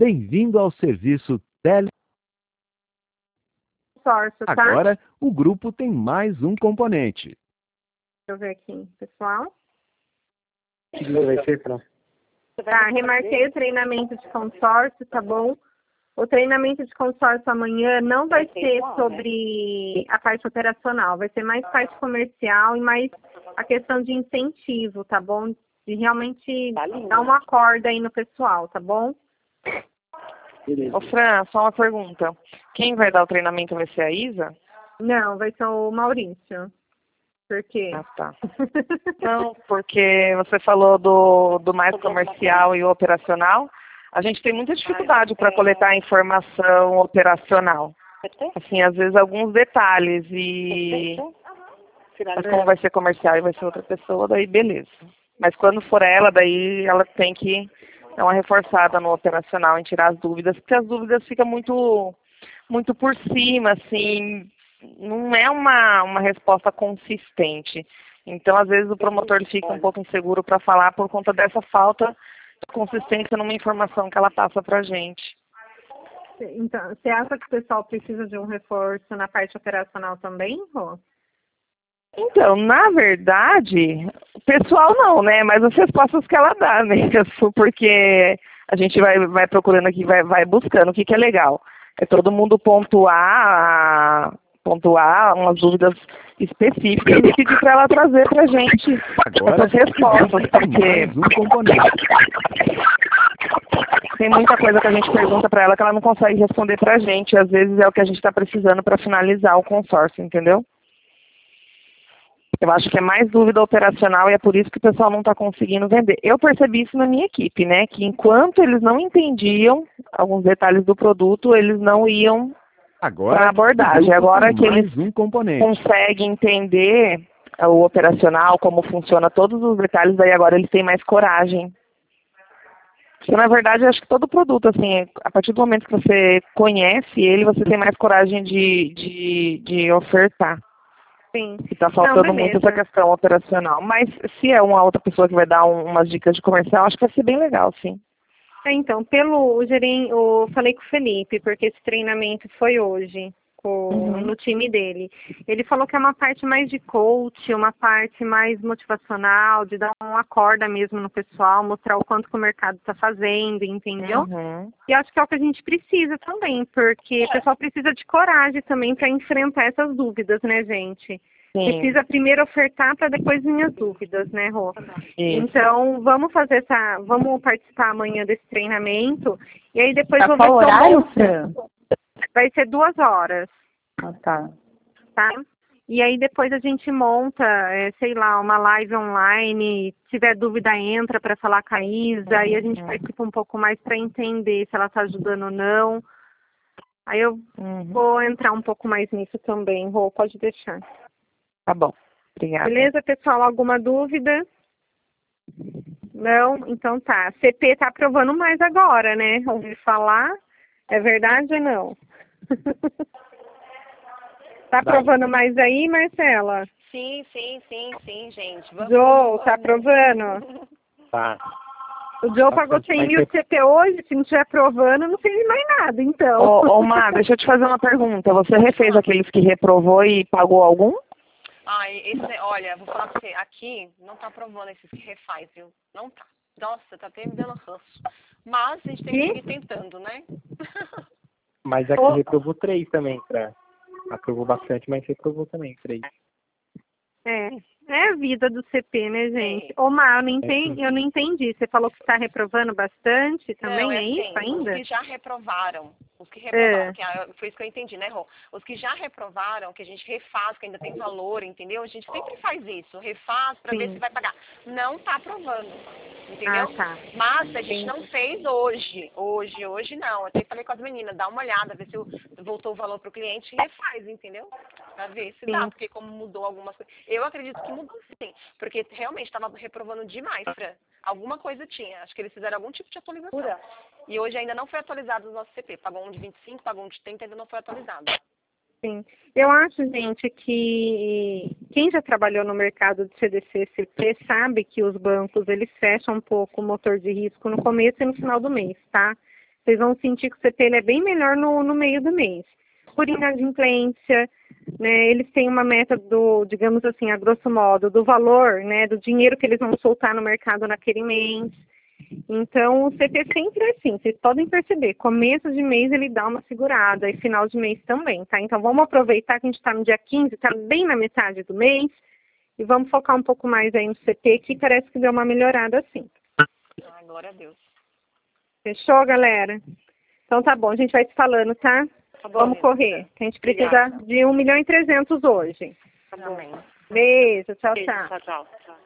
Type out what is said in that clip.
Bem-vindo ao serviço tele. Consórcio, tá? Agora, o grupo tem mais um componente. Deixa eu ver aqui, pessoal. Vai ser pra... Tá, remarquei o treinamento de consórcio, tá bom? O treinamento de consórcio amanhã não vai ser sobre a parte operacional, vai ser mais parte comercial e mais a questão de incentivo, tá bom? De realmente dar uma corda aí no pessoal, tá bom? Beleza. Ô Fran, só uma pergunta. Quem vai dar o treinamento vai ser a Isa? Não, vai ser o Maurício. Por quê? Ah, tá. Não, porque você falou do mais comercial e operacional. A gente tem muita dificuldade para coletar informação operacional. Assim, às vezes alguns detalhes mas como vai ser comercial e vai ser outra pessoa, daí beleza. Mas quando for ela, daí ela tem que dar uma reforçada no operacional em tirar as dúvidas, porque as dúvidas ficam muito por cima, assim, não é uma resposta consistente. Então, às vezes, o promotor ele fica um pouco inseguro para falar por conta dessa falta de consistência numa informação que ela passa para a gente. Então, você acha que o pessoal precisa de um reforço na parte operacional também, Rô? Então, na verdade, o pessoal não, né? Mas as respostas que ela dá mesmo, porque a gente vai procurando aqui, vai buscando o que é legal. É todo mundo pontuar umas dúvidas específicas e pedir para ela trazer para a gente Agora, essas respostas, tem porque mais um componente. tem muita coisa que a gente pergunta para ela que ela não consegue responder para a gente. Às vezes é o que a gente está precisando para finalizar o consórcio, entendeu? Eu acho que é mais dúvida operacional e é por isso que o pessoal não está conseguindo vender. Eu percebi isso na minha equipe, né? Que enquanto eles não entendiam alguns detalhes do produto, eles não iam para a Agora, abordagem. Agora que eles mais um componente. conseguem entender o operacional, como funciona todos os detalhes, daí agora eles têm mais coragem. Porque, na verdade, eu acho que todo produto, assim, a partir do momento que você conhece ele, você tem mais coragem de ofertar. Sim. E tá faltando Não, muito beleza. essa questão operacional. Mas se é uma outra pessoa que vai dar umas dicas de comercial, acho que vai ser bem legal, sim. Então, eu falei com o Felipe, porque esse treinamento foi hoje, no time dele. Ele falou que é uma parte mais de coach, uma parte mais motivacional, de dar uma corda mesmo no pessoal, mostrar o quanto que o mercado está fazendo, entendeu? E acho que é o que a gente precisa também, porque o pessoal precisa de coragem também para enfrentar essas dúvidas, né, gente? Sim. Precisa primeiro ofertar para depois vir as dúvidas, né, Rô? Isso. Então, vamos participar amanhã desse treinamento e aí depois Tá vou qual ver horário, Fran? vai ser 2 horas, Ah, tá. tá? E aí depois a gente monta, sei lá, uma live online, se tiver dúvida entra para falar com a Isa, aí a gente participa um pouco mais para entender se ela está ajudando ou não. Aí eu vou entrar um pouco mais nisso também, Rô, pode deixar. Tá bom. Obrigada. Beleza, pessoal? Alguma dúvida? Não? Então tá. CP tá aprovando mais agora, né? Ouvi falar. É verdade ou não? Tá aprovando mais aí, Marcela? Sim, gente. Vamos. Joe, tá aprovando? Tá. O Joe pagou 100 mil de CP hoje, se não estiver aprovando, não sei mais nada, então. Ô, Má, deixa eu te fazer uma pergunta. Você refez aqueles que reprovou e pagou algum? Olha, vou falar pra você, aqui não tá aprovando esses que refaz, viu? Não tá. Nossa, tá até me dando ranço. Mas a gente tem que seguir tentando, né? Mas aqui reprovou 3 também, Fran. Aprovou bastante, mas reprovou também 3. É a vida do CP, né, gente? Ô, Má, eu não entendi. Você falou que está reprovando bastante também, não, é assim, isso ainda? Os que já reprovaram, foi isso que eu entendi, né, Rô? Os que já reprovaram, que a gente refaz, que ainda tem valor, entendeu? A gente sempre faz isso, refaz para ver se vai pagar. Não tá aprovando, entendeu? Ah, tá. Mas a gente não fez hoje não. Eu até falei com as meninas, dá uma olhada, ver se voltou o valor pro cliente e refaz, entendeu? Pra ver se dá, porque como mudou algumas coisas. Eu acredito que mudou sim, porque realmente estava reprovando demais, Fran. Alguma coisa tinha, acho que eles fizeram algum tipo de atualização. E hoje ainda não foi atualizado o nosso CP. Pagou um de 25, pagou um de 30, ainda não foi atualizado. Sim. Eu acho, gente, que quem já trabalhou no mercado de CDC e CP sabe que os bancos, eles fecham um pouco o motor de risco no começo e no final do mês, tá? Vocês vão sentir que o CP ele é bem melhor no meio do mês. Por inadimplência, né, eles têm uma meta do, digamos assim, a grosso modo, do valor, né, do dinheiro que eles vão soltar no mercado naquele mês. Então, o CP sempre é assim, vocês podem perceber, começo de mês ele dá uma segurada e final de mês também, tá? Então, vamos aproveitar que a gente está no dia 15, está bem na metade do mês, e vamos focar um pouco mais aí no CP, que parece que deu uma melhorada assim. Ai, glória a Deus. Fechou, galera? Então tá bom, a gente vai se falando, tá? Tá bom, Vamos correr, que a gente precisa de 1.300.000 hoje. Amém. Beijo, tchau, Beijo, tchau. tchau.